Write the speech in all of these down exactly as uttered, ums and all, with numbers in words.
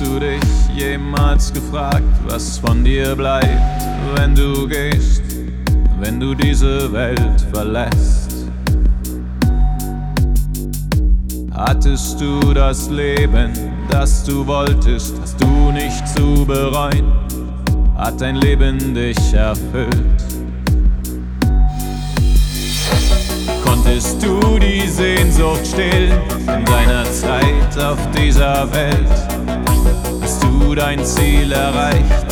du dich jemals gefragt, was von dir bleibt, wenn du gehst, wenn du diese Welt verlässt? Hattest du das Leben, das du wolltest, hast du nicht zu bereuen, hat dein Leben dich erfüllt? Konntest du die Sehnsucht stillen in deiner Zeit auf dieser Welt? Hast du dein Ziel erreicht?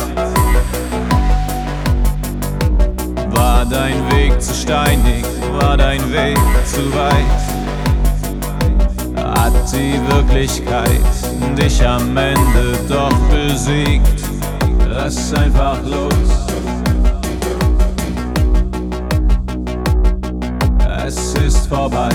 War dein Weg zu steinig? War dein Weg zu weit? Hat die Wirklichkeit dich am Ende doch besiegt? Lass einfach los. Es ist vorbei.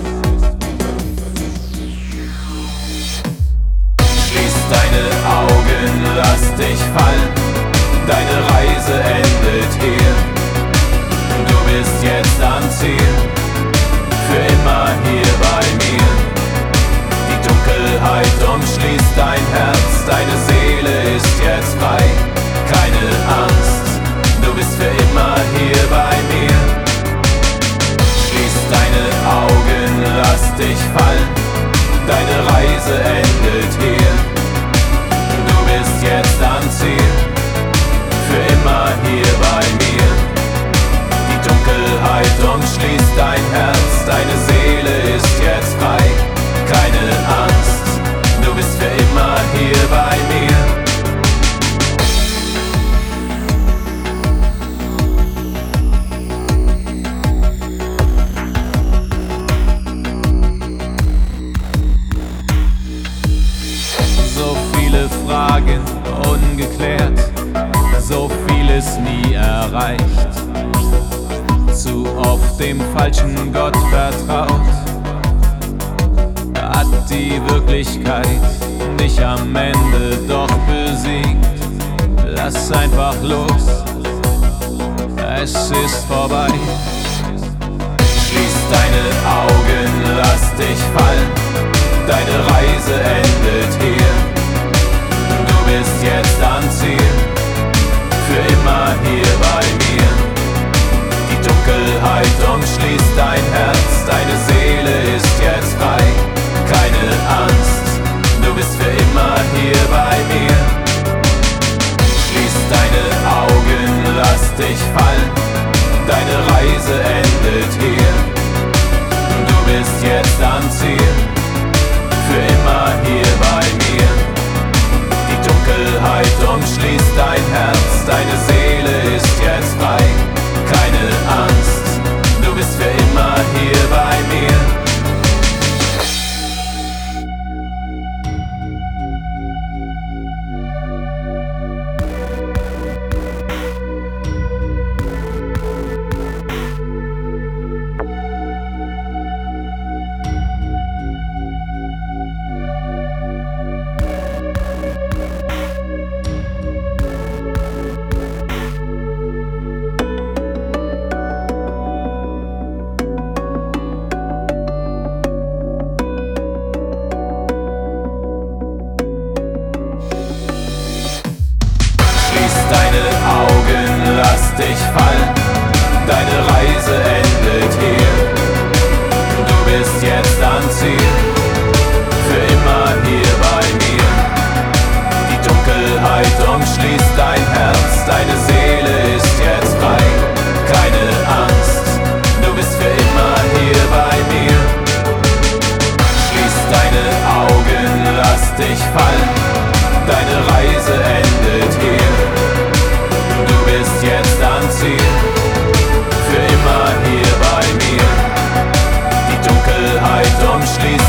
Schließ deine Augen, lass dich fallen. Deine Reise endet hier. Du bist jetzt am Ziel, für immer hier bei mir. Die Dunkelheit umschließt dein Herz, deine Seele ist jetzt frei. Keine Angst, du bist für immer hier bei mir. Schließ deine Augen, lass dich fallen. Deine Reise endet hier. Du bist jetzt am Ziel, für immer hier bei mir. Die Dunkelheit umschließt dein Herz, deine Seele ist jetzt frei. Keine Angst, du bist für immer hier bei mir. So viele Fragen ungeklärt, so vieles nie erreicht. Zu oft dem falschen Gott vertraut, hat die Wirklichkeit dich am Ende doch besiegt. Lass einfach los, es ist vorbei. Schließ deine Augen, lass dich fallen. Deine Reise endet hier. Du bist jetzt am Ziel, für immer hier bei mir. Die Dunkelheit umschließt dein Herz, deine Seele ist jetzt frei. Keine Angst, du bist für immer hier bei mir. Schließ deine Augen, lass dich fallen. Deine Reise endet hier. Du bist jetzt am Ziel, für immer hier bei mir. Die Dunkelheit umschließt dein Herz, deine Seele ist jetzt frei. Keine Angst, du bist für immer hier bei mir. Deine Augen, lass dich fallen. Deine Reise endet hier. Du bist jetzt am Ziel, für immer hier bei mir. Die Dunkelheit umschließt dein Herz, deine Seele ist jetzt frei. Keine Angst, du bist für immer hier bei mir. Schließ deine Augen, lass dich fallen. Deine Reise endet hier. Du bist jetzt am Ziel, für immer hier bei mir. Die Dunkelheit umschließt